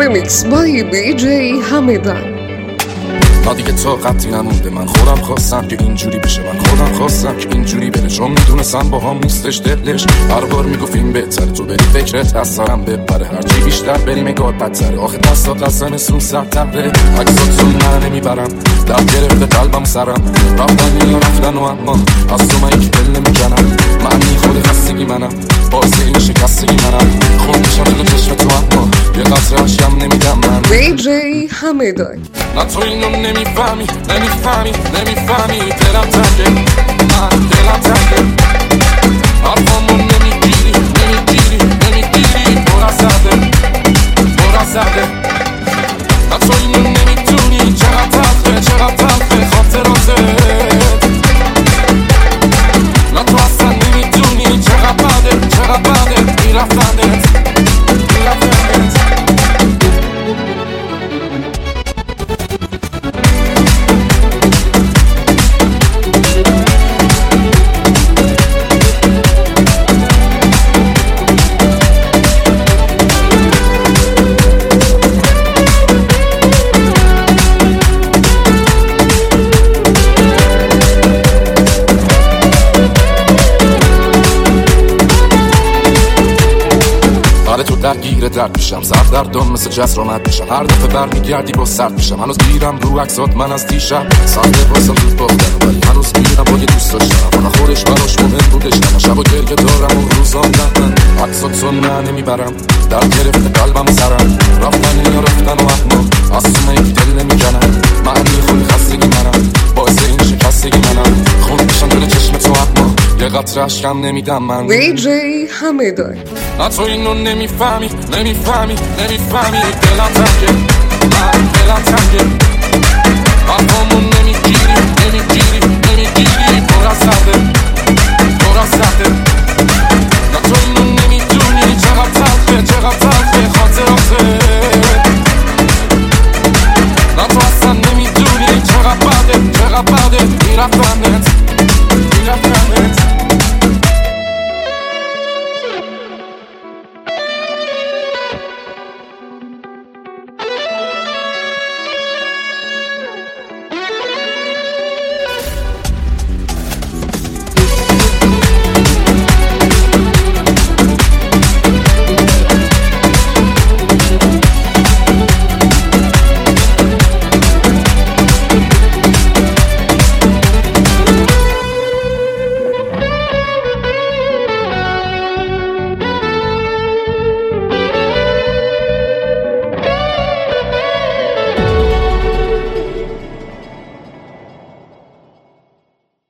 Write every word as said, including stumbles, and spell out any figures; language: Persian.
Remix by بی جی حمیدن. نا دیگه طاقتی نمونده، من خودم خواستم که اینجوری بشه، من خودم خواستم که اینجوری بره، چون میدونستم با هم نیستش دلش. هر بار میگفتیم بهتره تو بری فکرت از سرم بپره، هرچی بیشتر بریم انگار بدتره، آخه دستات از زمستون سردتره. عکساتو من نمیبرم، در گرفته قلبم سرم، رفتن یا رفتن و اما از تو من یک دل نمیکنم. معنی خود خستگی منم، باعث این شکستگی منم، خون میشم دل چشم تو اما یه قطره عشقم نمیدم من. بی جی حمیدن. نه تو اینو نمیفهمی نمیفهمی نمیفهمی، دلم تنگه، من دلم تنگه، حرفامو نمیگیری نمیگیری نمیگیری، پر از درده پر از درده. نه تو اینو نمیتونی، چقدر تلخه چقدر تلخه خاطراتت. نه تو اصلا نمیدونی چقدر بده چقدر بده میرفتنت میرفتنت. تو درگیر درد میشم، سر دردم مثل جسر آمد میشم، هر دفعه برمیگردی با سرد میشم. هنوز گیرم رو عکسات من از دیشب، سخته واسم زود باختن، ولی هنوز گیرم با یه دوست داشتم، فقط خودش براش مهم بودش. من شب و گریه دارم و روزام دهن، عکساتو نه نمیبرم، در گرفته قلبم سرم، رفتن یا رفتن و احنا از تو من یک دل نمیکنم. معنی خودی خستگی منم، باعث این شکستگی منم، خون میشم دل چشم تو احنا یه قطره عشقم نمیدم من. بی جی حمیدن. نه تو اینو نمیفهمی نمیفهمی نمیفهمی، دلم تنگه، من دلم تنگه، حرفامو نمیگیری نمیگیری نمیگیری، پر از درده پر از درده. نه تو اینو نمیدونی چقدر تلخه چقدر تلخه خاطراتت. نه تو اصلا نمیدونی چقدر بده چقدر بده میرفتنت